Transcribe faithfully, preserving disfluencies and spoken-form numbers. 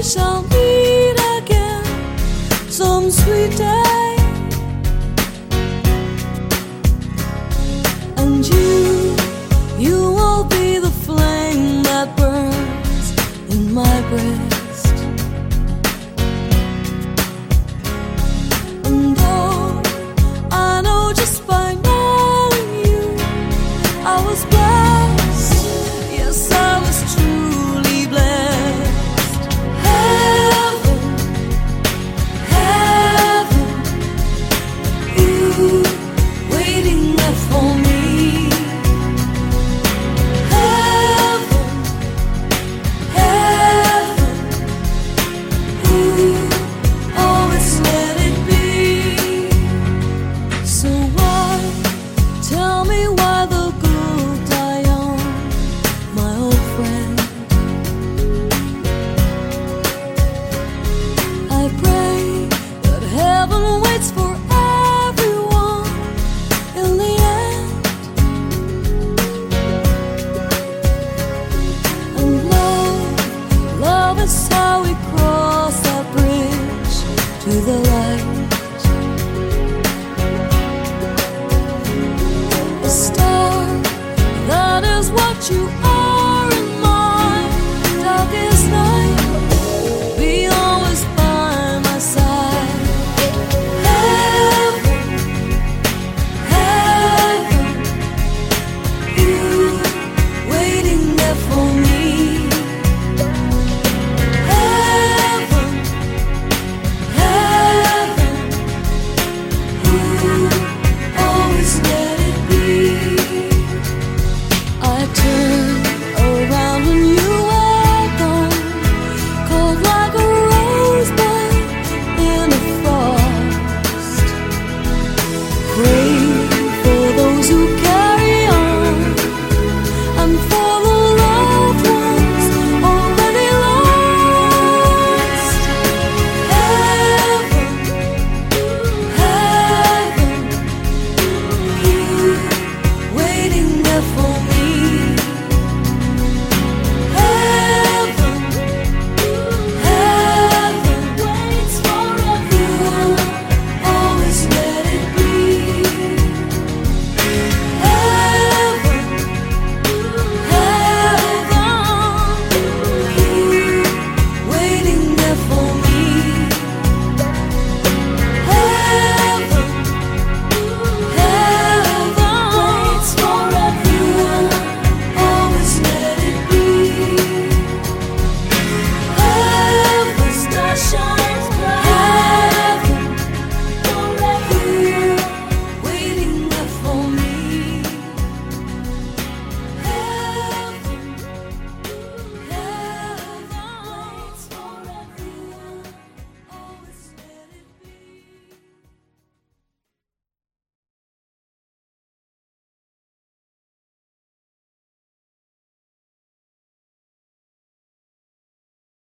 shall meet again some sweet day, and you, you will be the flame that burns in my breast. And oh, I know just by knowing you, I was blessed. Yes, I was truly blessed. Heaven, heaven, you waiting there for me. Heaven, heaven, you always let it be. So why, tell me why the good die young, my old friend? I pray that heaven waits for everyone in the end. And love, love is how we cross that bridge to the light. A star, that is what you are.